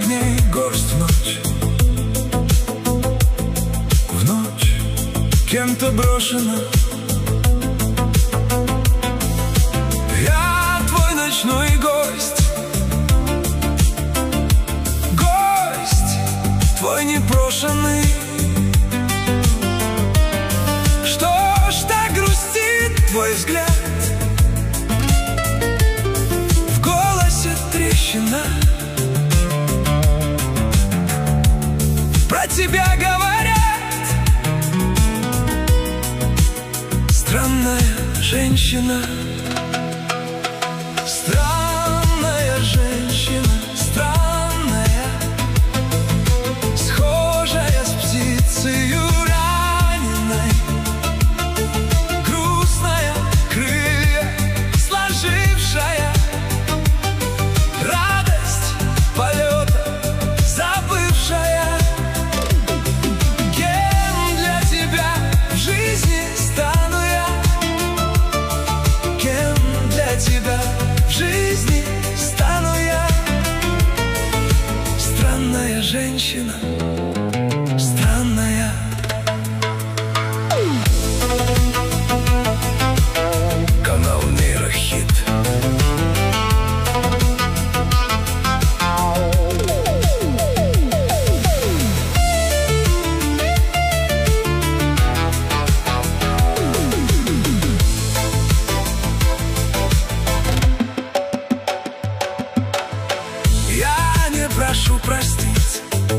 огней горсть в ночь. В ночь кем-то брошена. Я твой ночной гость. Гость твой непрошенный. Что ж так грустит твой взгляд? В голосе трещина. Про тебя говорят: странная женщина. Странная женщина, странная, схожая с птицею раненой. Грустная, крылья сложившая, радость полета забывшая. Кем для тебя в жизни стану я? Кем для тебя в жизни стану я? Странная женщина, странная. Канал Нейрохит. Я не прошу простить,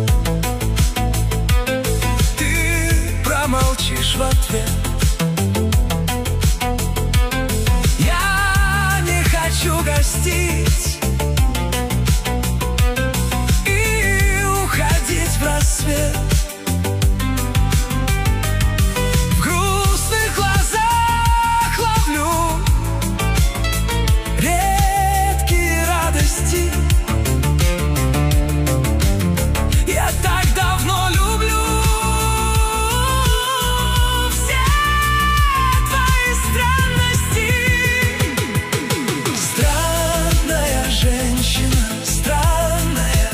ты промолчишь в ответ. Я не хочу гостить и уходить в рассвет. В грустных глазах ловлю редкие радости. Я так давно люблю все твои странности. Странная женщина, странная,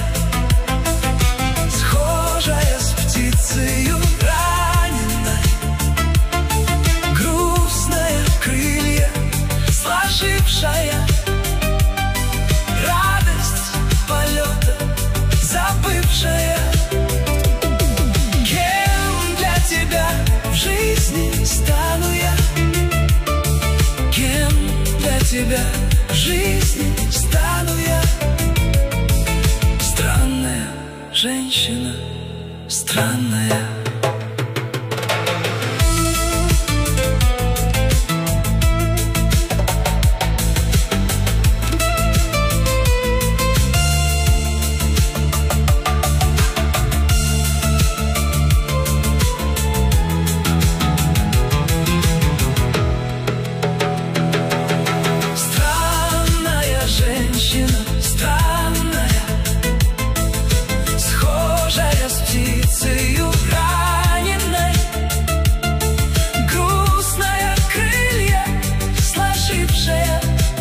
схожая с птицею раненой. Грустная, крылья сложившая, радость полета забывшая. Кем для тебя в жизни стану я? Кем для тебя в жизни стану я? Странная женщина, странная. Странная женщина, странная, схожая с птицею раненой. Грустная, крылья сложившая,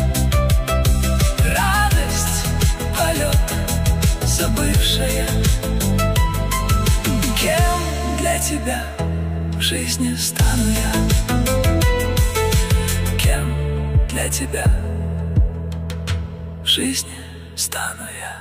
радость полета забывшая. Кем для тебя в жизни стану я? Кем для тебя в жизни стану я?